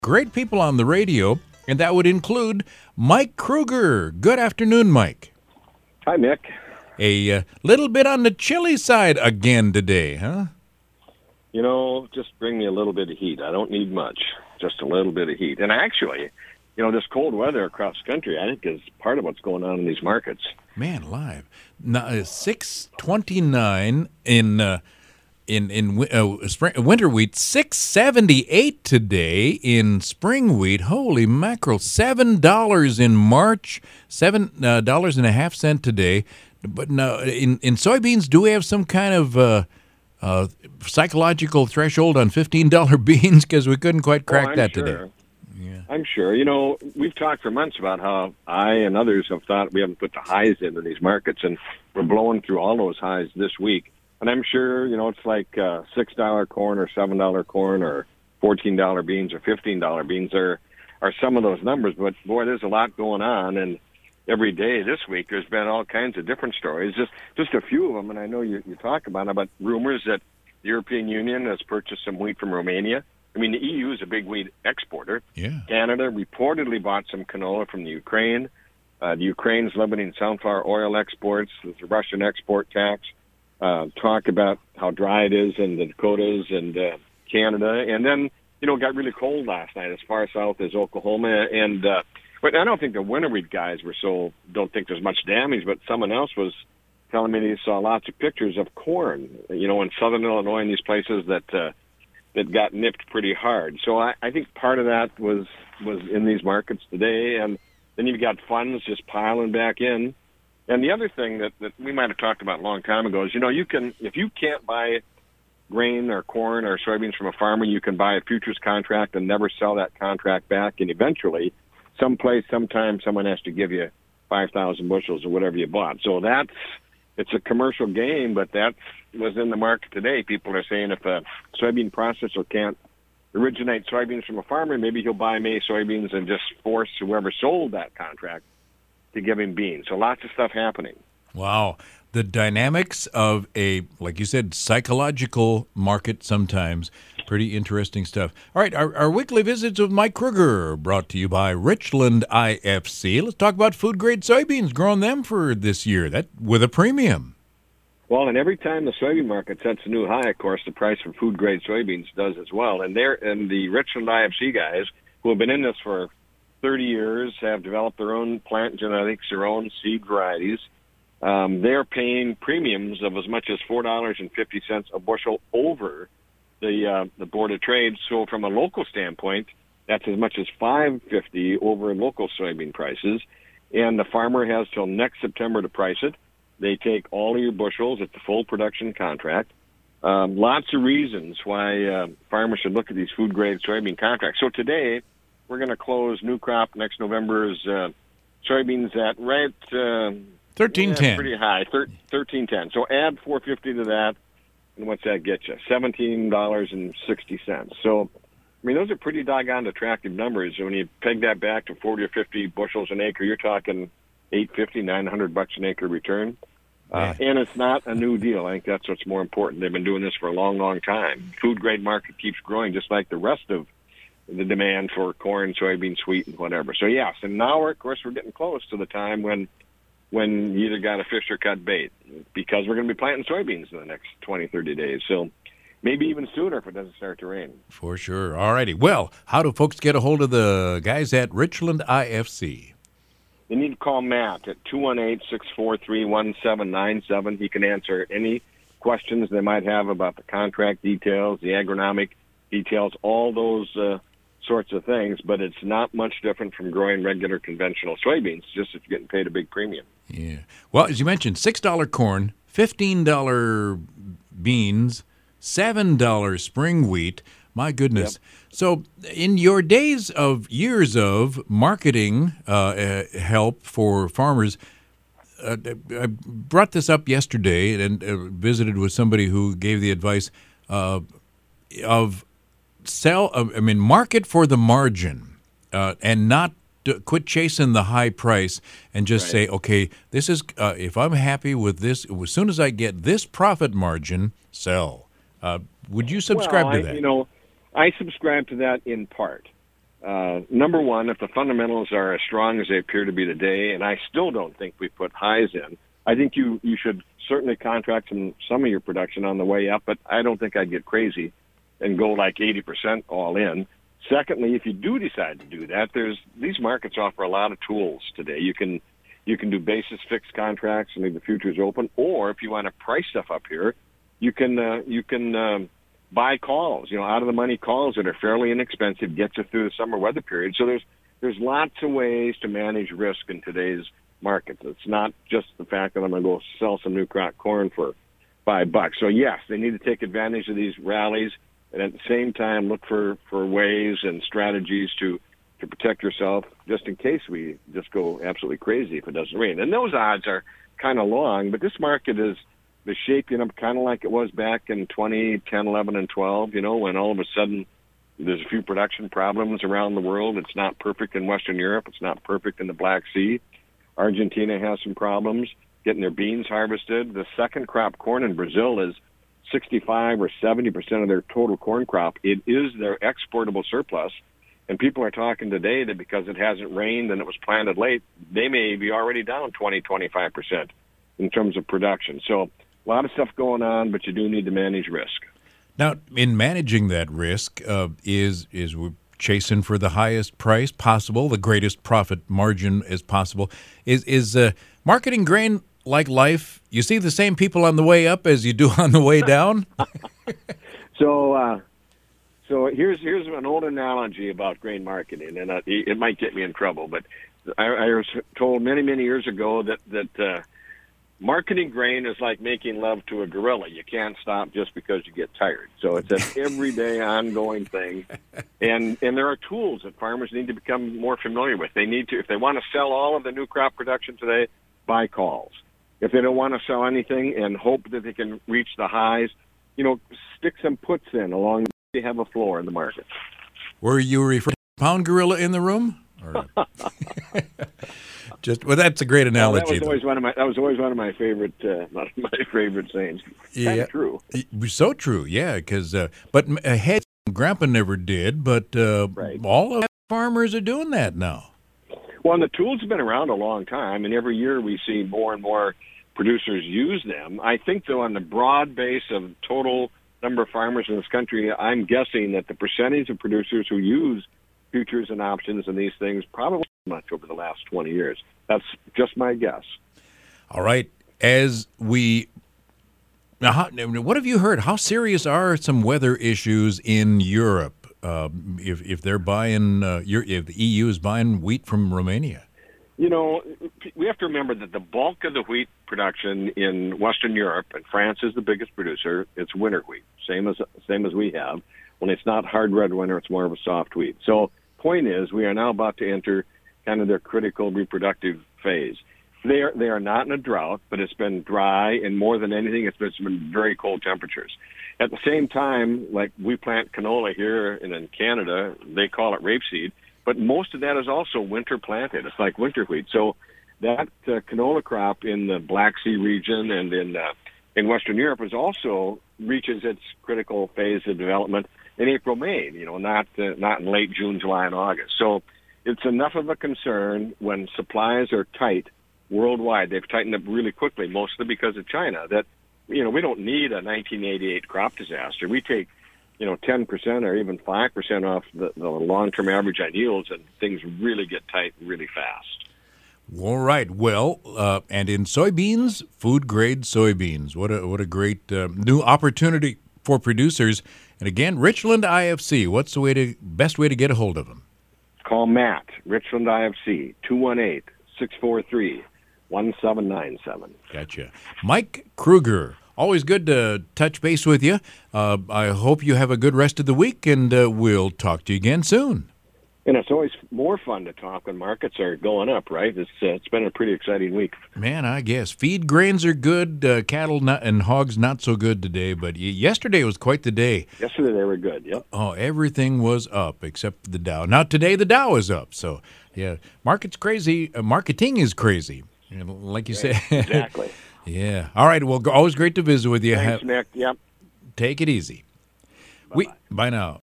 great people on the radio, and that would include Mike Kruger. Good afternoon, Mike. Hi, Mick. A little bit on the chilly side again today, huh? You know, just bring me a little bit of heat. I don't need much, just a little bit of heat. And actually, you know, this cold weather across the country, I think, is part of what's going on in these markets. Man, alive. Now, 629 in winter wheat, 678 today in spring wheat. Holy mackerel! $7 in March, $7.50 today. But now in soybeans, do we have some kind of psychological threshold on $15 beans? Because we couldn't quite crack that sure. today. Yeah. I'm sure. You know, we've talked for months about how I and others have thought we haven't put the highs into these markets, and we're blowing through all those highs this week. And I'm sure, you know, it's like $6 corn or $7 corn or $14 beans or $15 beans are some of those numbers. But, boy, there's a lot going on. And every day this week there's been all kinds of different stories, just a few of them. And I know you talk about them, but rumors that the European Union has purchased some wheat from Romania. I mean, the EU is a big wheat exporter. Yeah. Canada reportedly bought some canola from the Ukraine. The Ukraine's limiting sunflower oil exports. There's a Russian export tax. Talk about how dry it is in the Dakotas and Canada. And then, you know, it got really cold last night as far south as Oklahoma. And but I don't think the winter wheat guys don't think there's much damage, but someone else was telling me they saw lots of pictures of corn, you know, in southern Illinois and these places that got nipped pretty hard. So I think part of that was in these markets today. And then you've got funds just piling back in. And the other thing that we might have talked about a long time ago is, you know, if you can't buy grain or corn or soybeans from a farmer, you can buy a futures contract and never sell that contract back. And eventually, sometime, someone has to give you 5,000 bushels or whatever you bought. So it's a commercial game, but that was in the market today. People are saying if a soybean processor can't originate soybeans from a farmer, maybe he'll buy May soybeans and just force whoever sold that contract to give him beans. So lots of stuff happening. Wow. The dynamics of like you said, psychological market sometimes. Pretty interesting stuff. All right, our weekly visits with Mike Kruger brought to you by Richland IFC. Let's talk about food-grade soybeans, growing them for this year, that with a premium. Well, and every time the soybean market sets a new high, of course, the price for food-grade soybeans does as well. And the Richland IFC guys, who have been in this for 30 years, have developed their own plant genetics, their own seed varieties. They're paying premiums of as much as $4.50 a bushel over the Board of Trade. So from a local standpoint, that's as much as $5.50 over local soybean prices. And the farmer has till next September to price it. They take all of your bushels at the full production contract. Lots of reasons why farmers should look at these food-grade soybean contracts. So today, we're going to close new crop next November's soybeans at right $13.10. Pretty high, $13.10. So add $4.50 to that, and what's that get you? $17.60. So, I mean, those are pretty doggone attractive numbers. When you peg that back to 40 or 50 bushels an acre, you're talking $850, $900 an acre return. And it's not a new deal. I think that's what's more important. They've been doing this for a long, long time. Food grade market keeps growing, just like the rest of the demand for corn, soybeans, wheat, and whatever. So, yes, and now, we're getting close to the time when you either got to fish or cut bait, because we're going to be planting soybeans in the next 20, 30 days. So maybe even sooner if it doesn't start to rain. For sure. All righty. Well, how do folks get a hold of the guys at Richland IFC? You need to call Matt at 218-643-1797. He can answer any questions they might have about the contract details, the agronomic details, all those sorts of things, but it's not much different from growing regular conventional soybeans, just if you're getting paid a big premium. Yeah. Well, as you mentioned, $6 corn, $15 beans, $7 spring wheat. My goodness. Yep. So in your years of marketing help for farmers, I brought this up yesterday and visited with somebody who gave the advice of market for the margin and not quit chasing the high price and just say, okay, this is if I'm happy with this, as soon as I get this profit margin, sell. Would you subscribe to that? I subscribe to that in part. Number one, if the fundamentals are as strong as they appear to be today, and I still don't think we put highs in, I think you should certainly contract some of your production on the way up, but I don't think I'd get crazy and go like 80% all in. Secondly, if you do decide to do that, these markets offer a lot of tools today. You can do basis fixed contracts and leave the futures open, or if you want to price stuff up here, you can buy calls, out of the money calls that are fairly inexpensive, get you through the summer weather period. So there's lots of ways to manage risk in today's market. It's not just the fact that I'm going to go sell some new crop corn for $5. So yes, they need to take advantage of these rallies, and at the same time look for ways and strategies to protect yourself just in case we just go absolutely crazy if it doesn't rain. And those odds are kind of long, but this market is shaping up kind of like it was back in 2010, 11, and 12, when all of a sudden there's a few production problems around the world. It's not perfect in Western Europe. It's not perfect in the Black Sea. Argentina has some problems getting their beans harvested. The second crop corn in Brazil is 65 or 70% of their total corn crop. It is their exportable surplus. And people are talking today that because it hasn't rained and it was planted late, they may be already down 20, 25% in terms of production. So a lot of stuff going on, but you do need to manage risk. Now, in managing that risk, is we're chasing for the highest price possible, the greatest profit margin as possible. Is marketing grain like life? You see the same people on the way up as you do on the way down? So here's an old analogy about grain marketing, and it might get me in trouble, but I was told many, many years ago that marketing grain is like making love to a gorilla. You can't stop just because you get tired. So it's an everyday, ongoing thing. And there are tools that farmers need to become more familiar with. They need to, if they want to sell all of the new crop production today, buy calls. If they don't want to sell anything and hope that they can reach the highs, stick some puts in along. They have a floor in the market. Were you referring to pound gorilla in the room? Or that's a great analogy. That was always one of my favorite sayings. Yeah, kind of true. So true. Yeah, because but head Grandpa never did, but right. All of farmers are doing that now. Well, and the tools have been around a long time, and every year we see more and more producers use them. I think, though, on the broad base of total number of farmers in this country, I'm guessing that the percentage of producers who use futures and options and these things probably much over the last 20 years. That's just my guess. All right. Now, what have you heard? How serious are some weather issues in Europe? If they're buying, if the EU is buying wheat from Romania? We have to remember that the bulk of the wheat production in Western Europe, and France is the biggest producer, it's winter wheat, same as we have. When it's not hard red winter, it's more of a soft wheat. So point is, we are now about to enter kind of their critical reproductive phase. They are not in a drought, but it's been dry, and more than anything, it's been very cold temperatures. At the same time, like we plant canola here in Canada, they call it rapeseed, but most of that is also winter planted. It's like winter wheat. So that canola crop in the Black Sea region and in Western Europe also reaches its critical phase of development in April, May. Not in late June, July, and August. So it's enough of a concern when supplies are tight worldwide. They've tightened up really quickly, mostly because of China. That we don't need a 1988 crop disaster. We take 10% or even 5% off the long-term average on yields, and things really get tight really fast. All right. Well, and in soybeans, food-grade soybeans. What a great new opportunity for producers. And again, Richland IFC. What's the best way to get a hold of them? Call Matt, Richland IFC, 218-643-1797. Gotcha. Mike Kruger. Always good to touch base with you. I hope you have a good rest of the week, and we'll talk to you again soon. And it's always more fun to talk when markets are going up, right? It's been a pretty exciting week. Man, I guess. Feed grains are good. Cattle and hogs not so good today, but yesterday was quite the day. Yesterday they were good, yep. Oh, everything was up except the Dow. Now today the Dow is up. So, yeah, market's crazy. Marketing is crazy, like you said. Exactly. Yeah. All right. Well, always great to visit with you. Thanks, Nick. Yep. Take it easy. Bye-bye. Bye now.